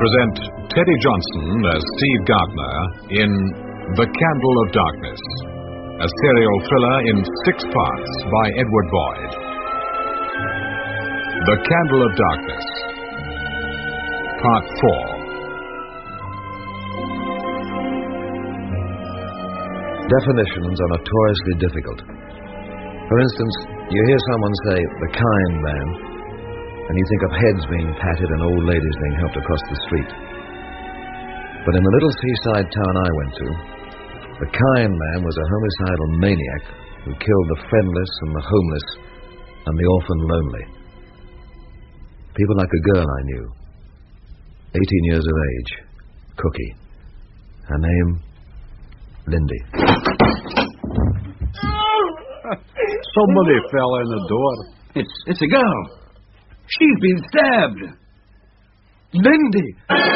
present Teddy Johnson as Steve Gardner in The Candle of Darkness, a serial thriller in 6 parts by Edward Boyd. The Candle of Darkness, Part 4. Definitions are notoriously difficult. For instance, you hear someone say, the kind man, and you think of heads being patted and old ladies being helped across the street. But in the little seaside town I went to, the kind man was a homicidal maniac who killed the friendless and the homeless and the orphan lonely. People like a girl I knew, 18 years of age, Cookie. Her name, Lindy. Somebody fell in the door. It's a girl. She's been stabbed. Lindy!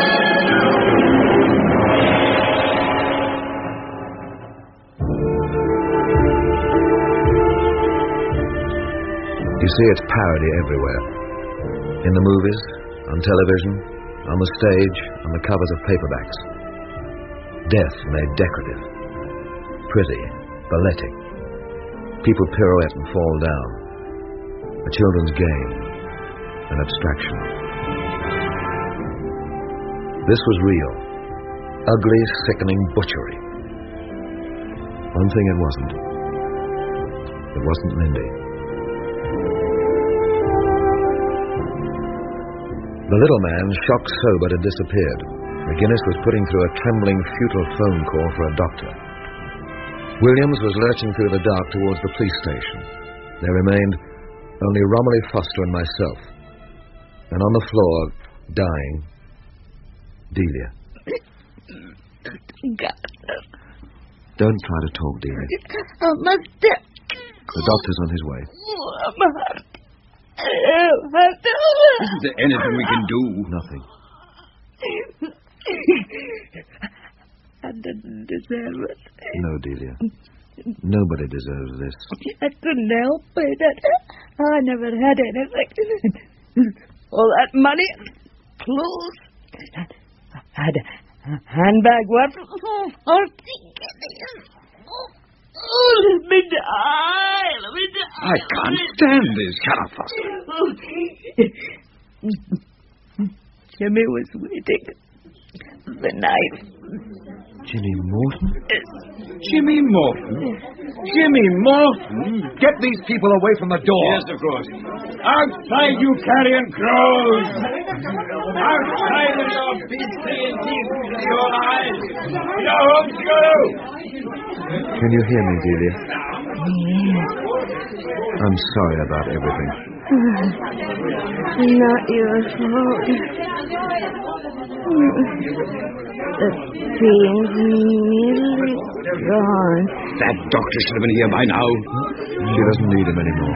You see its parody everywhere. In the movies, on television, on the stage, on the covers of paperbacks. Death made decorative, pretty, balletic. People pirouette and fall down. A children's game, an abstraction. This was real. Ugly, sickening butchery. One thing it wasn't. It wasn't Lindy. The little man, shock sobered, had disappeared. McGinnis was putting through a trembling, futile phone call for a doctor. Williams was lurching through the dark towards the police station. There remained only Romilly Foster and myself. And on the floor, dying, Delia. Don't try to talk, Delia. The doctor's on his way. Isn't there anything we can do? Nothing. I didn't deserve it. No, Delia. Nobody deserves this. I couldn't help it. I never had anything. All that money, clothes. I had a handbag worth. Let me die. I can't stand this. Shut up, Foster. Jimmy was waiting. The knife. Jimmy Morton? Jimmy Morton? Jimmy Morton? Get these people away from the door. Yes, of course. Outside, you carrion crows! Outside with your beastly and decent your eyes! Your homes go! Can you hear me, Delia? I'm sorry about everything. Not your fault. The pain's nearly gone. That doctor should have been here by now. She doesn't need him anymore.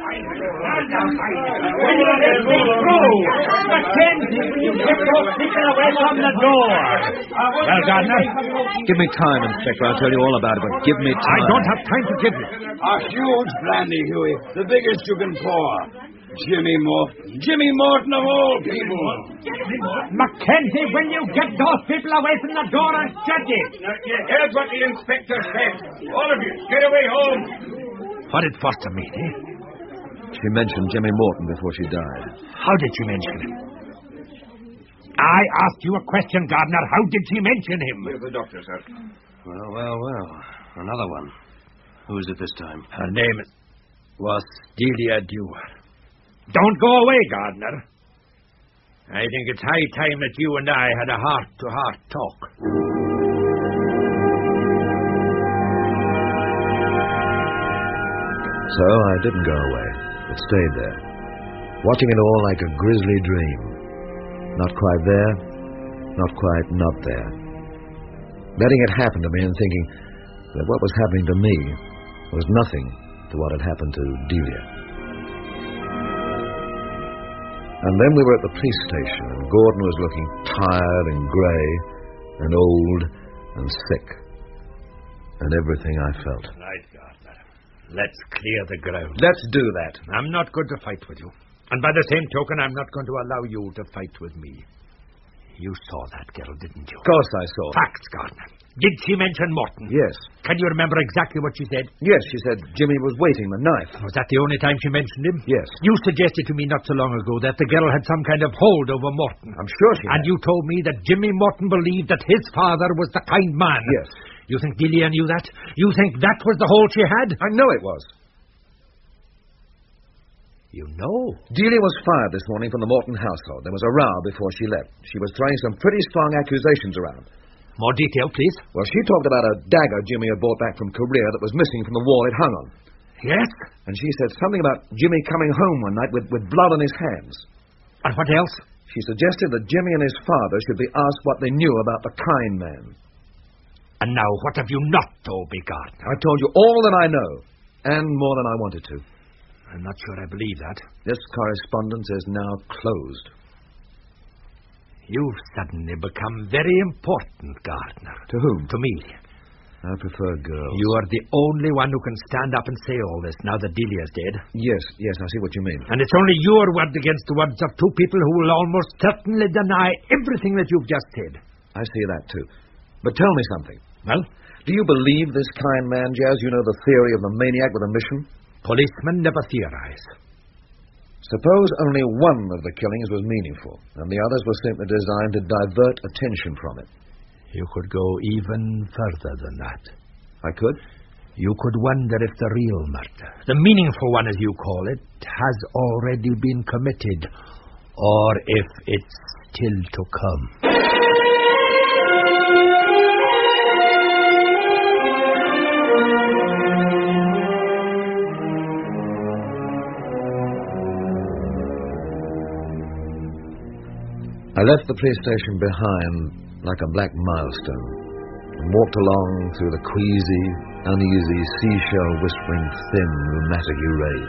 Mackenzie, you get those people away from the door! Well, Gardner, Give me time, Inspector. I'll tell you all about it, but give me time. I don't have time to give you. A huge brandy, Huey. The biggest you can pour. Jimmy Morton. Jimmy Morton of all people. Mackenzie, will you get those people away from the door and shut it? You heard what the inspector said. All of you, get away home. What did Foster mean, eh? She mentioned Jimmy Morton before she died. How did she mention him? I asked you a question, Gardner. How did she mention him? Here's the doctor, sir. Well. Another one. Who is it this time? Her name was Delia Dewar. Don't go away, Gardner. I think it's high time that you and I had a heart-to-heart talk. So I didn't go away, but stayed there, watching it all like a grisly dream. Not quite there, not quite not there. Letting it happen to me and thinking that what was happening to me was nothing to what had happened to Delia. And then we were at the police station, and Gordon was looking tired and grey and old and sick. And everything I felt. Right, Gardner. Let's clear the ground. Let's do that. I'm not going to fight with you. And by the same token, I'm not going to allow you to fight with me. You saw that girl, didn't you? Of course I saw. Facts, Gardner. Did she mention Morton? Yes. Can you remember exactly what she said? Yes, she said Jimmy was waiting the knife. Was that the only time she mentioned him? Yes. You suggested to me not so long ago that the girl had some kind of hold over Morton. I'm sure she And had. you told me that Jimmy Morton believed that his father was the kind man. Yes. You think Delia knew that? You think that was the hold she had? I know it was. You know? Delia was fired this morning from the Morton household. There was a row before she left. She was throwing some pretty strong accusations around. More detail, please. Well, she talked about a dagger Jimmy had brought back from Korea that was missing from the wall it hung on. Yes? And she said something about Jimmy coming home one night with blood on his hands. And what else? She suggested that Jimmy and his father should be asked what they knew about the kind man. And now, what have you not told me, Gardner? I told you all that I know, and more than I wanted to. I'm not sure I believe that. This correspondence is now closed. You've suddenly become very important, Gardner. To whom? To me. I prefer girls. You are the only one who can stand up and say all this now that Delia's dead. Yes, I see what you mean. And it's only your word against the words of two people who will almost certainly deny everything that you've just said. I see that, too. But tell me something. Well? Do you believe this kind man, Jazz? You know the theory of the maniac with a mission? Policemen never theorize. Suppose only one of the killings was meaningful, and the others were simply designed to divert attention from it. You could go even further than that. I could? You could wonder if the real murder, the meaningful one as you call it, has already been committed, or if it's still to come. I left the police station behind like a black milestone and walked along through the queasy, uneasy, seashell-whispering, thin, rheumatic rain.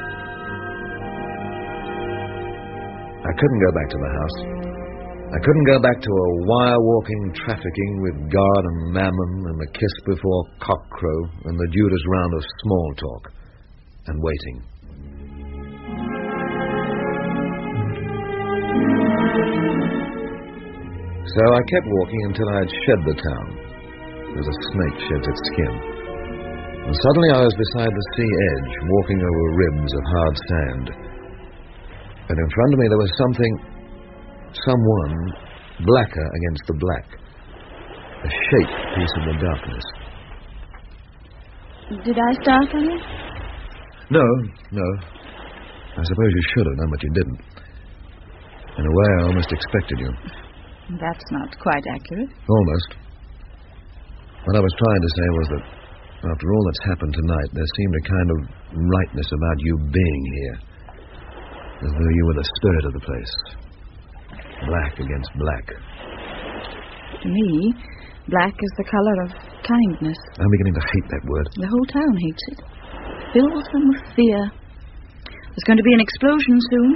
I couldn't go back to the house. I couldn't go back to a wire-walking trafficking with guard and mammon and the kiss before cockcrow and the Judas round of small talk and waiting. So I kept walking until I had shed the town, as a snake sheds its skin. And suddenly I was beside the sea edge, walking over ribs of hard sand. And in front of me there was someone, blacker against the black. A shape piece of the darkness. Did I startle you? No. I suppose you should have done, but you didn't. In a way, I almost expected you. That's not quite accurate. Almost. What I was trying to say was that after all that's happened tonight, there seemed a kind of rightness about you being here. As though you were the spirit of the place. Black against black. To me, black is the color of kindness. I'm beginning to hate that word. The whole town hates it. Fills them with fear. There's going to be an explosion soon.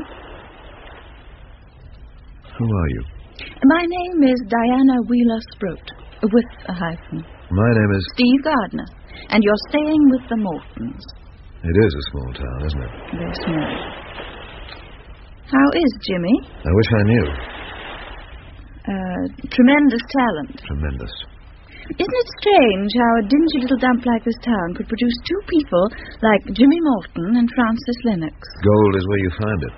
Who are you? My name is Diana Wheeler-Sproat, with a hyphen. My name is... Steve Gardner, and you're staying with the Mortons. It is a small town, isn't it? Very small. How is Jimmy? I wish I knew. Tremendous talent. Tremendous. Isn't it strange how a dingy little dump like this town could produce two people like Jimmy Morton and Francis Lennox? Gold is where you find it.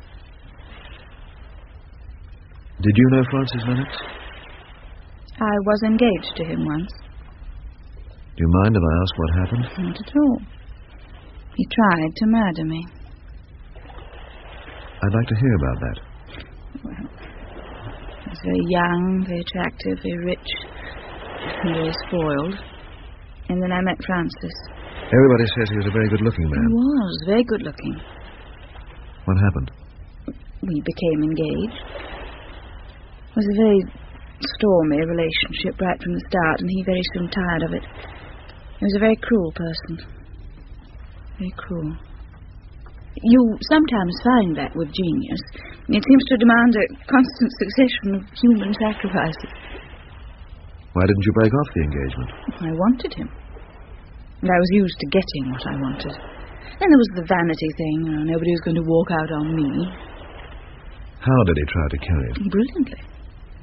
Did you know Francis Lennox? I was engaged to him once. Do you mind if I ask what happened? Not at all. He tried to murder me. I'd like to hear about that. Well, he was very young, very attractive, very rich, and very spoiled. And then I met Francis. Everybody says he was a very good-looking man. He was very good-looking. What happened? We became engaged. It was a very stormy relationship right from the start, and he very soon tired of it. He was a very cruel person. Very cruel. You sometimes find that with genius. It seems to demand a constant succession of human sacrifices. Why didn't you break off the engagement? I wanted him. And I was used to getting what I wanted. Then there was the vanity thing. Nobody was going to walk out on me. How did he try to kill you? Brilliantly.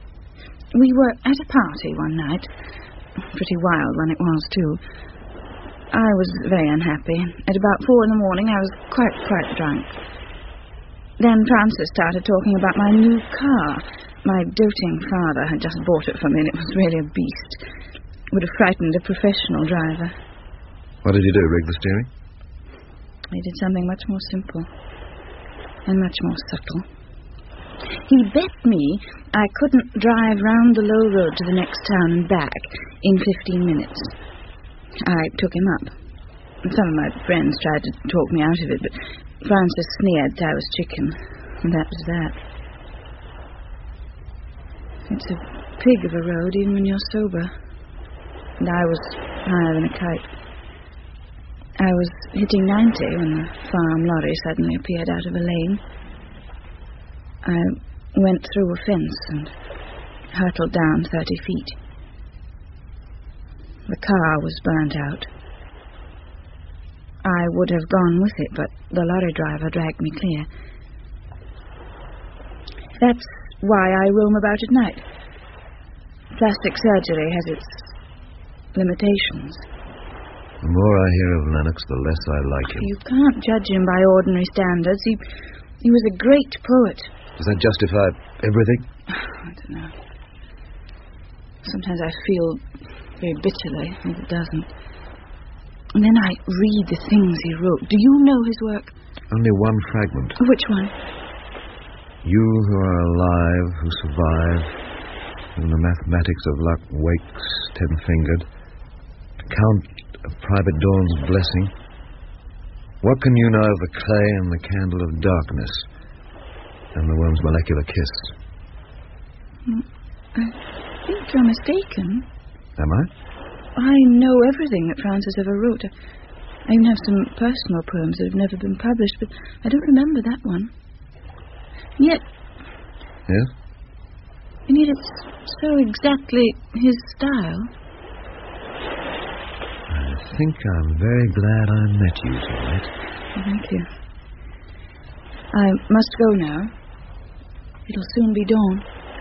We were at a party one night. Pretty wild one it was, too. I was very unhappy. At about 4 a.m, I was quite drunk. Then Francis started talking about my new car. My doting father had just bought it for me, and it was really a beast. Would have frightened a professional driver. What did you do, rig the steering? He did something much more simple and much more subtle. He bet me I couldn't drive round the low road to the next town and back in 15 minutes. I took him up. Some of my friends tried to talk me out of it, but Francis sneered that I was chicken, and that was that. It's a pig of a road, even when you're sober. And I was higher than a kite. I was hitting 90 when the farm lorry suddenly appeared out of a lane. I went through a fence and hurtled down 30 feet. The car was burnt out. I would have gone with it, but the lorry driver dragged me clear. That's why I roam about at night. Plastic surgery has its limitations. The more I hear of Lennox, the less I like him. You can't judge him by ordinary standards. He was a great poet. Does that justify everything? I don't know. Sometimes I feel very bitterly that it doesn't. And then I read the things he wrote. Do you know his work? Only one fragment. Which one? You who are alive, who survive, when the mathematics of luck wakes ten-fingered, to count of Private Dawn's blessing. What can you know of the clay and the candle of darkness, and the worm's molecular kiss? I think you're mistaken. Am I? I know everything that Francis ever wrote. I even have some personal poems that have never been published, but I don't remember that one. And yet... Yes? And yet it's so exactly his style. I think I'm very glad I met you tonight. Thank you. I must go now. It'll soon be dawn.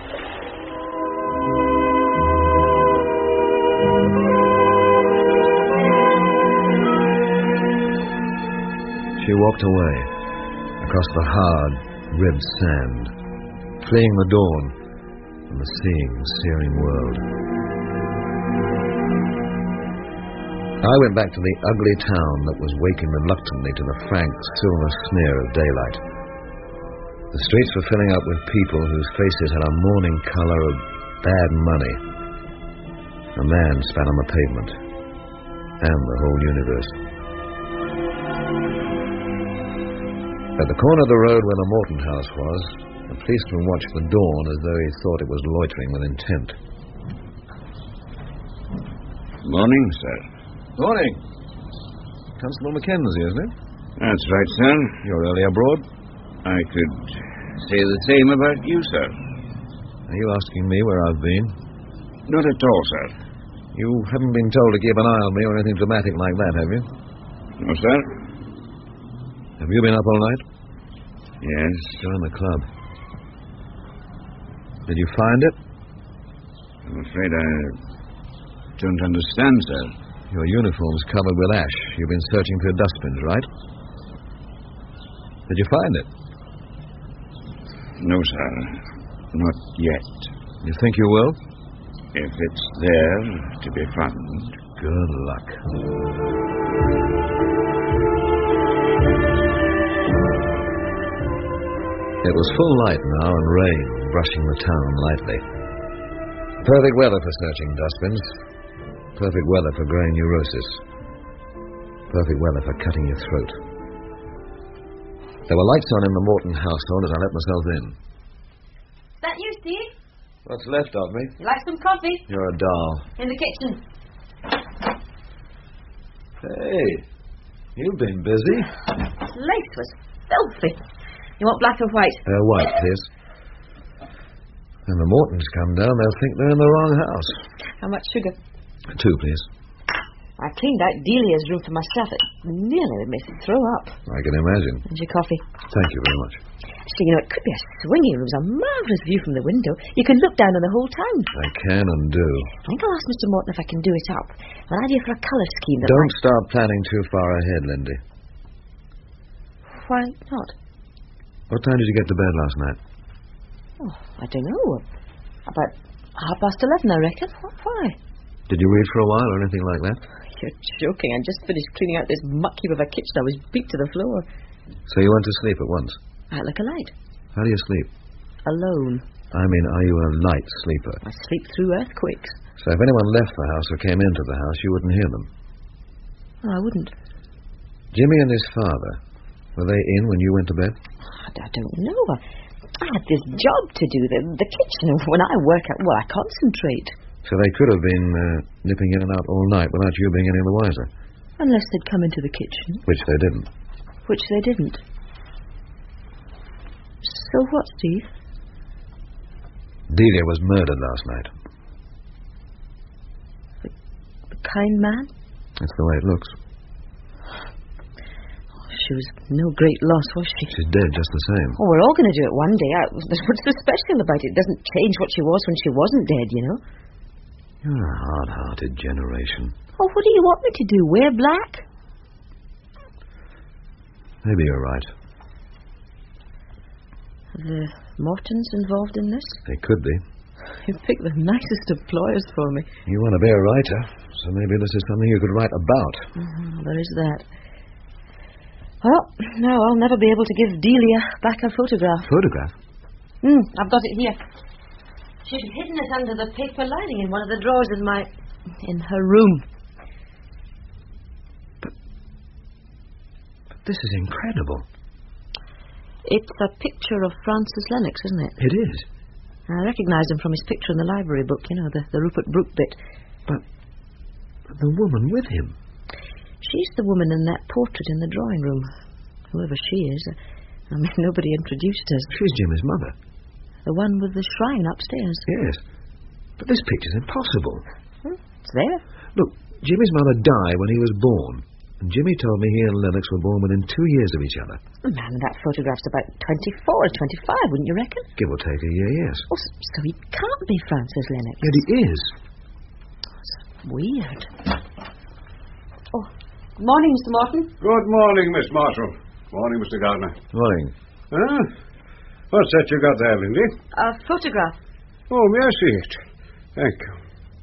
She walked away, across the hard, ribbed sand, fleeing the dawn and the searing world. I went back to the ugly town that was waking reluctantly to the frank, silver smear of daylight. The streets were filling up with people whose faces had a morning color of bad money. A man spat on the pavement, and the whole universe. At the corner of the road where the Morton house was, a policeman watched the dawn as though he thought it was loitering with intent. Morning, sir. Morning. Constable Mackenzie, isn't it? That's right, sir. You're early abroad. I could say the same about you, sir. Are you asking me where I've been? Not at all, sir. You haven't been told to keep an eye on me or anything dramatic like that, have you? No, sir. Have you been up all night? Yes. You're in the club. Did you find it? I'm afraid I don't understand, sir. Your uniform's covered with ash. You've been searching for your dustbins, right? Did you find it? No, sir. Not yet. You think you will? If it's there to be found. Good luck. It was full light now and rain brushing the town lightly. Perfect weather for searching dustbins. Perfect weather for growing neurosis. Perfect weather for cutting your throat. There were lights on in the Morton household as I let myself in. Is that you, Steve? What's left of me? You like some coffee? You're a doll. In the kitchen. Hey, you've been busy. This lace was filthy. You want black or white? White, please. When the Mortons come down, they'll think they're in the wrong house. How much sugar? 2, please. I cleaned out Delia's room for myself. It nearly made me throw up. I can imagine. And your coffee. Thank you very much. So, you know, it could be a swinging room. It's a marvellous view from the window. You can look down on the whole town. I can and do. I think I'll ask Mr. Morton if I can do it up. An idea for a colour scheme that Don't start planning too far ahead, Lindy. Why not? What time did you get to bed last night? Oh, I don't know. About 11:30, I reckon. Why? Did you read for a while or anything like that? You're joking. I just finished cleaning out this muck heap of a kitchen. I was beat to the floor. So you went to sleep at once? Out like a light. How do you sleep? Alone. I mean, are you a light sleeper? I sleep through earthquakes. So if anyone left the house or came into the house, you wouldn't hear them? Oh, I wouldn't. Jimmy and his father, were they in when you went to bed? I don't know. I had this job to do, the kitchen. When I work out, I concentrate. So they could have been nipping in and out all night without you being any the wiser? Unless they'd come into the kitchen. Which they didn't. Which they didn't. So what, Steve? Delia was murdered last night. The kind man? That's the way it looks. She was no great loss, was she? She's dead just the same. Oh, we're all going to do it one day. What's so special about it? It doesn't change what she was when she wasn't dead, you know? You're a hard-hearted generation. Oh, what do you want me to do? Wear black? Maybe you're right. Are the Mortons involved in this? They could be. You picked the nicest employers for me. You want to be a writer, so maybe this is something you could write about. There is that. Well, no, I'll never be able to give Delia back her photograph. Photograph? I've got it here. She's hidden it under the paper lining in one of the drawers in her room. But this is incredible. It's a picture of Francis Lennox, isn't it? It is. I recognise him from his picture in the library book, you know, the Rupert Brooke bit. But the woman with him. She's the woman in that portrait in the drawing room. Whoever she is. I mean, nobody introduced us. She's Jimmy's mother. The one with the shrine upstairs. Yes. But this picture's impossible. It's there. Look, Jimmy's mother died when he was born. And Jimmy told me he and Lennox were born within 2 years of each other. Man, that photograph's about 24 or 25, wouldn't you reckon? Give or take a year, yes. Oh, so he can't be Francis Lennox. Yet he is. That's weird. Oh, good morning, Mr. Morton. Good morning, Miss Marshall. Morning, Mr. Gardner. Morning. What's that you got there, Lindy? A photograph. Oh, may I see it? Thank you.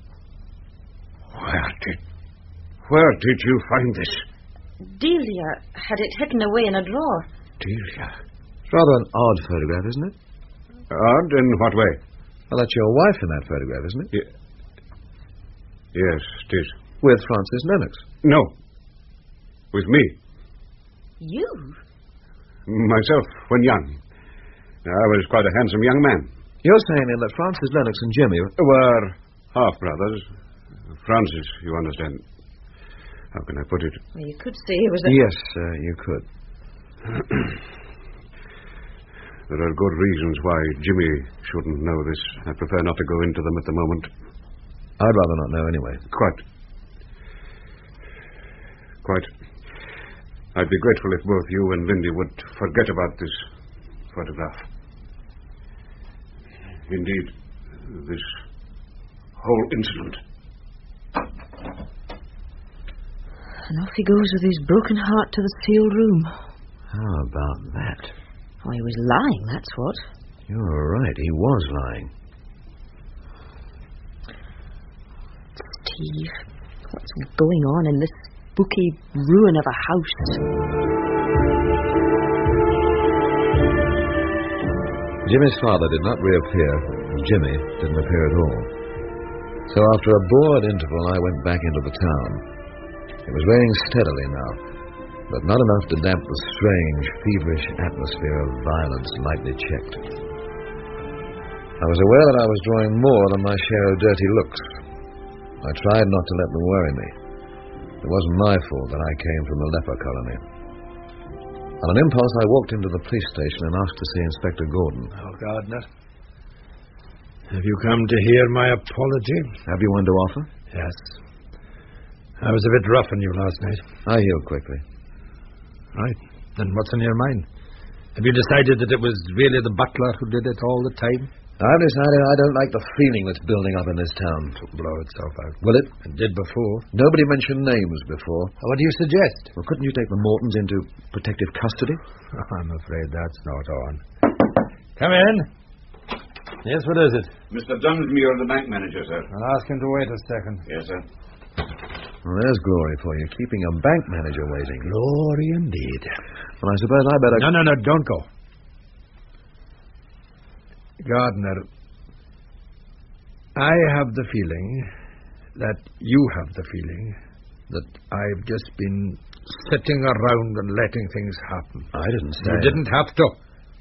Where did you find this? Delia had it hidden away in a drawer. Delia? It's rather an odd photograph, isn't it? Odd? In what way? Well, that's your wife in that photograph, isn't it? Yes, it is. With Francis Lennox. No. With me. You? Myself, when young. I was quite a handsome young man. You're saying then that Francis Lennox and Jimmy were half-brothers. Francis, you understand. How can I put it? Well, you could say it was a... Yes, you could. There are good reasons why Jimmy shouldn't know this. I prefer not to go into them at the moment. I'd rather not know anyway. Quite. I'd be grateful if both you and Lindy would forget about this photograph. Indeed, this whole incident. And off he goes with his broken heart to the sealed room. How about that? Oh, he was lying, that's what. You're right, he was lying. Steve, what's going on in this spooky ruin of a house? Jimmy's father did not reappear, and Jimmy didn't appear at all. So after a bored interval, I went back into the town. It was raining steadily now, but not enough to damp the strange, feverish atmosphere of violence lightly checked. I was aware that I was drawing more than my share of dirty looks. I tried not to let them worry me. It wasn't my fault that I came from a leper colony. On an impulse, I walked into the police station and asked to see Inspector Gordon. Oh, Gardner. Have you come to hear my apology? Have you one to offer? Yes. I was a bit rough on you last night. I healed quickly. Right. Then what's on your mind? Have you decided that it was really the butler who did it all the time? I've decided I don't like the feeling that's building up in this town. To blow itself out. Will it? It did before. Nobody mentioned names before. What do you suggest? Well, couldn't you take the Mortons into protective custody? I'm afraid that's not on. Come in. Yes, what is it? Mr. Dunsmuir, the bank manager, sir. I'll ask him to wait a second. Yes, sir. Well, there's glory for you, keeping a bank manager waiting. Glory indeed. Well, I suppose I better... No, don't go. Gardner, I have the feeling that you have the feeling that I've just been sitting around and letting things happen. I didn't say... You didn't have to.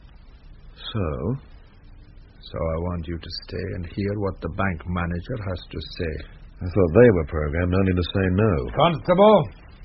So I want you to stay and hear what the bank manager has to say. I thought they were programmed only to say no. Constable.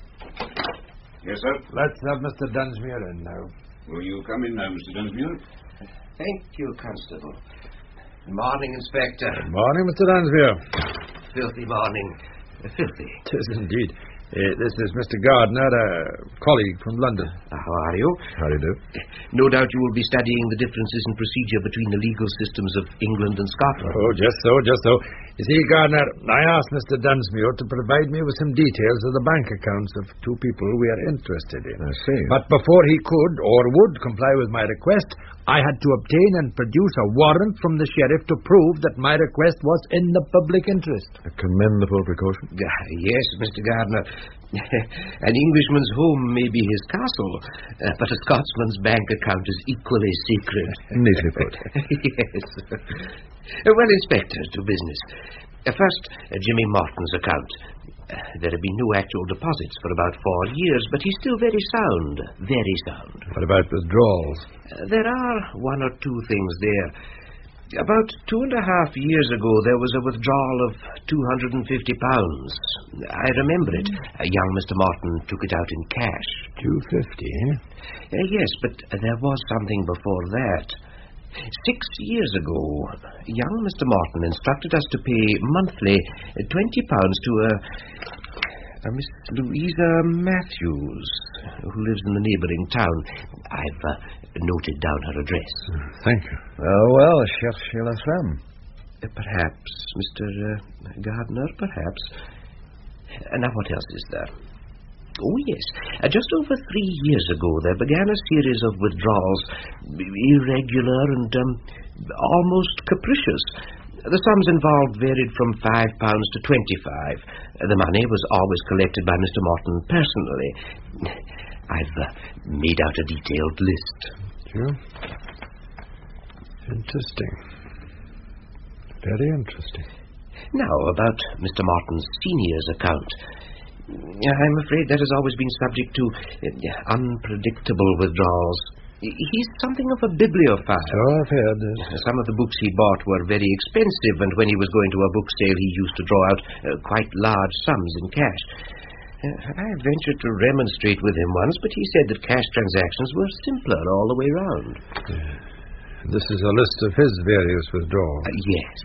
Yes, sir. Let's have Mr. Dunsmuir in now. Will you come in now, Mr. Dunsmuir? Thank you, Constable. Morning, Inspector. Good morning, Mr. Dunsmuir. Filthy morning. Filthy. It is indeed. This is Mr. Gardner, a colleague from London. How are you? How do you do? No doubt you will be studying the differences in procedure between the legal systems of England and Scotland. Oh, just so. You see, Gardner, I asked Mr. Dunsmuir to provide me with some details of the bank accounts of two people we are interested in. I see. But before he could or would comply with my request, I had to obtain and produce a warrant from the sheriff to prove that my request was in the public interest. A commendable precaution. Yes, Mr. Gardner. An Englishman's home may be his castle, but a Scotsman's bank account is equally sacred. Neatly put. Yes. Well, Inspector, to business. First, Jimmy Morton's account. There have been no actual deposits for about 4 years, but he's still very sound. Very sound. What about withdrawals? There are one or two things there. About 2.5 years ago, there was a withdrawal of £250. I remember it. Young Mr. Morton took it out in cash. 250, eh? Yes, but there was something before that. 6 years ago, young Mr. Morton instructed us to pay monthly £20 to a Miss Louisa Matthews, who lives in the neighbouring town. I've noted down her address. Thank you. Oh, well, cherchez la femme. Perhaps, Mr. Gardner, perhaps. Now, what else is there? Oh, yes. Just over 3 years ago, there began a series of withdrawals, irregular and almost capricious. The sums involved varied from £5 to £25. The money was always collected by Mr. Morton personally. I've made out a detailed list. Sure. Interesting. Very interesting. Now, about Mr. Morton's senior's account. I'm afraid that has always been subject to unpredictable withdrawals. He's something of a bibliophile. So I've heard this. Some of the books he bought were very expensive, and when he was going to a book sale, he used to draw out quite large sums in cash. I ventured to remonstrate with him once, but he said that cash transactions were simpler all the way round. This is a list of his various withdrawals. Yes.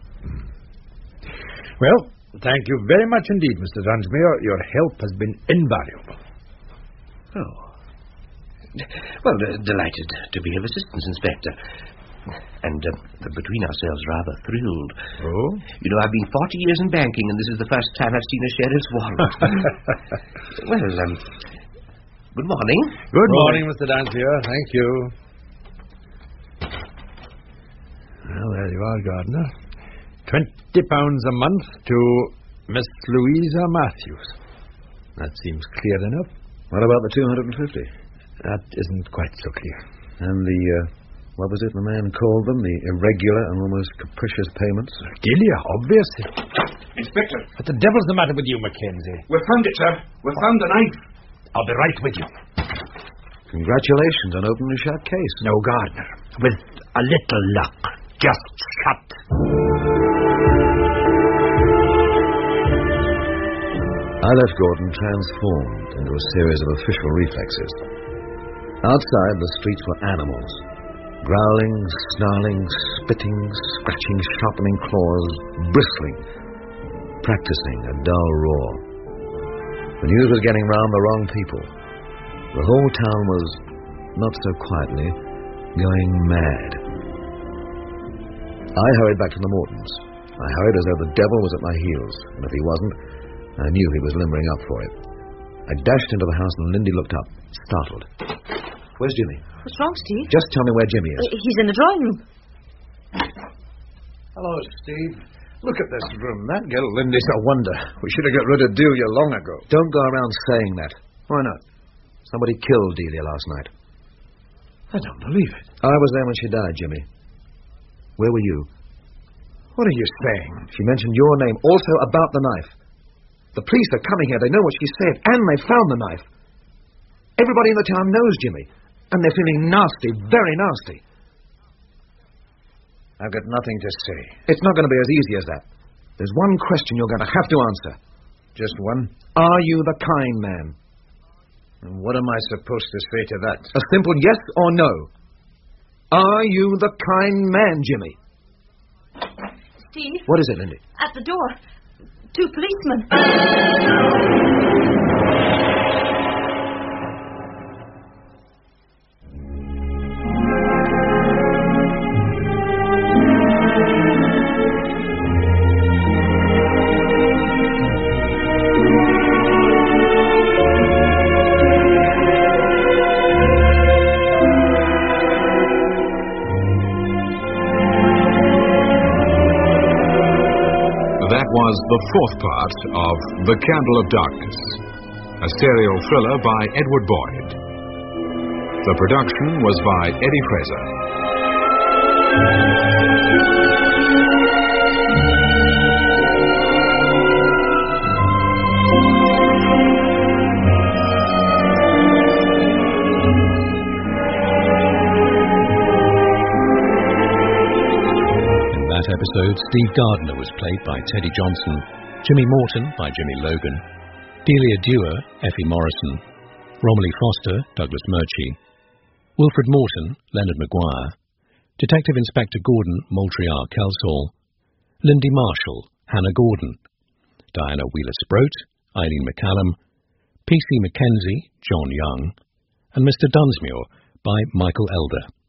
Well, thank you very much indeed, Mr. Dunsmuir. Your help has been invaluable. Oh. Well, delighted to be of assistance, Inspector. And between ourselves, rather thrilled. Oh? You know, I've been 40 years in banking, and this is the first time I've seen a sheriff's warrant. Well, good morning. Good morning, Mr. Dunsmuir. Thank you. Well, there you are, Gardner. £20 a month to Miss Louisa Matthews. That seems clear enough. What about the 250? That isn't quite so clear. And the, what was it the man called them? The irregular and almost capricious payments? Delia, obviously. Inspector. What the devil's the matter with you, Mackenzie? We found it, sir. We found the knife. I'll be right with you. Congratulations on opening a shut case. No, Gardner. With a little luck. Just shut. I left Gordon transformed into a series of official reflexes. Outside, the streets were animals. Growling, snarling, spitting, scratching, sharpening claws, bristling, practicing a dull roar. The news was getting round the wrong people. The whole town was, not so quietly, going mad. I hurried back to the Mortons. I hurried as though the devil was at my heels, and if he wasn't, I knew he was limbering up for it. I dashed into the house and Lindy looked up, startled. Where's Jimmy? What's wrong, Steve? Just tell me where Jimmy is. He's in the drawing room. Hello, Steve. Look at this room. That girl Lindy's a wonder. We should have got rid of Delia long ago. Don't go around saying that. Why not? Somebody killed Delia last night. I don't believe it. I was there when she died, Jimmy. Where were you? What are you saying? She mentioned your name, also about the knife. The police are coming here. They know what she said, and they found the knife. Everybody in the town knows Jimmy, and they're feeling nasty, very nasty. I've got nothing to say. It's not going to be as easy as that. There's one question you're going to have to answer. Just one? Are you the kind man? And what am I supposed to say to that? A simple yes or no. Are you the kind man, Jimmy? Steve? What is it, Lindy? At the door. 2 policemen. That was the 4th part of The Candle of Darkness, a serial thriller by Edward Boyd. The production was by Eddie Episode, Steve Gardner was played by Teddy Johnson, Jimmy Morton by Jimmy Logan, Delia Dewar, Effie Morrison, Romilly Foster, Douglas Murchie, Wilfred Morton, Leonard Maguire, Detective Inspector Gordon, Moultrie R. Kelsall, Lindy Marshall, Hannah Gordon, Diana Wheeler-Sproat, Eileen McCallum, P.C. Mackenzie, John Young, and Mr. Dunsmuir by Michael Elder.